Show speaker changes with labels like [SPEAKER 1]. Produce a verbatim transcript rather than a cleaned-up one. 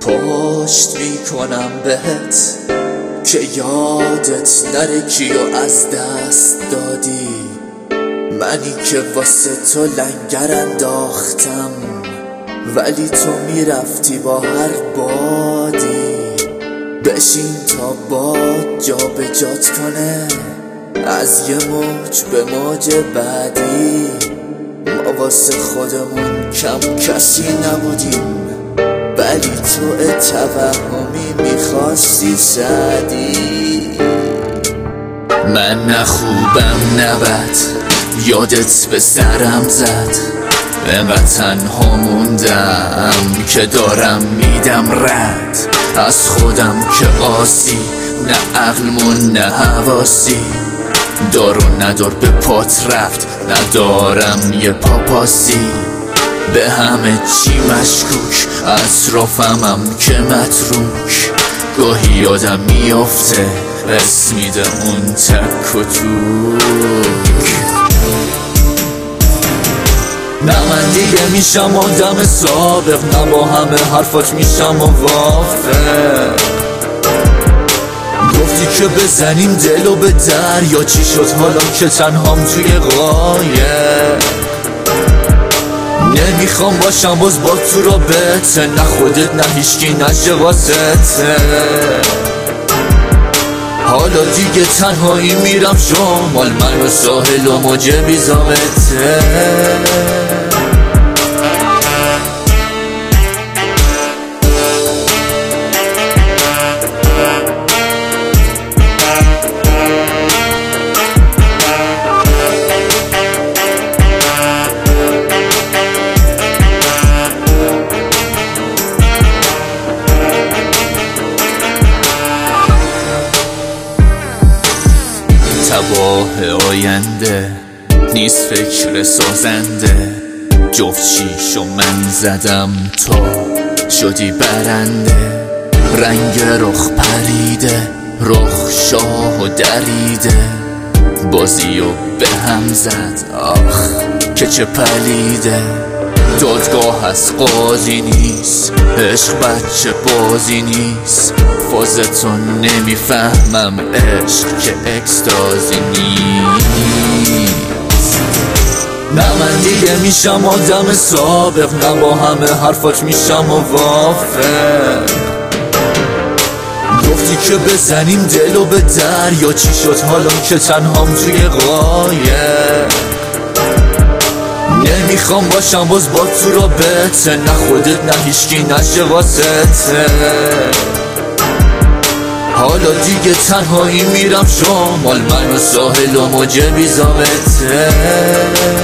[SPEAKER 1] پشت میکنم بهت که یادت نره کیو از دست دادی، منی که واسه تو لنگر انداختم ولی تو میرفتی با هر بادی. بشین تا باد جا به جات کنه از یه موج به موج بعدی. ما واسه خودمون کم کسی نبودیم ولی تو توهمی میخواستی سعدی. من نه خوبم نه بد، یادت به سرم زد، انقدر تنها موندم که دارم میدم رد از خودم که آسی، نه عقلمون نه حواسی. دارو ندار به پات رفت، ندارم یه پاپاسی. به همه چی مشکوک، اطرافمم که متروک. گاهی یادم میافته اسم میده اون تک و توک. نه من دیگه میشم آدم سابق، نه با همه حرفات میشم موافق. گفتی که بزنیم دلو به دریا، چی شد حالا که تنهام توی قایق؟ نمیخوام باشم باز با تو رابطه، نه خودت نه هیچکی نشه واسطه. حالا دیگه تنهایی میرم شمال، من و ساحل و موج بی‌ضابطه. تباه آینده نیست فکر سازنده، جفت شیشو من زدم تو شدی برنده. رنگ رخ پریده، رخ شاه و دریده، بازیو به هم زد آخ که چه پلیده. دادگاه از قاضی نیست، عشق بچه بازی نیست. فازتون نمیفهمم عشق که اکستازی نیست. نه من دیگه میشم آدم سابق، نه با همه حرفات میشم موافق. گفتی که بزنیم دلو به دریا، چی شد حالا که تنهام توی قایق؟ نمیخوام باشم باز با تو رابطه، نه خودت نه هیچکی نشه واسطه. حالا دیگه تنهایی میرم شمال، من و ساحل و موج بی‌ضابطه.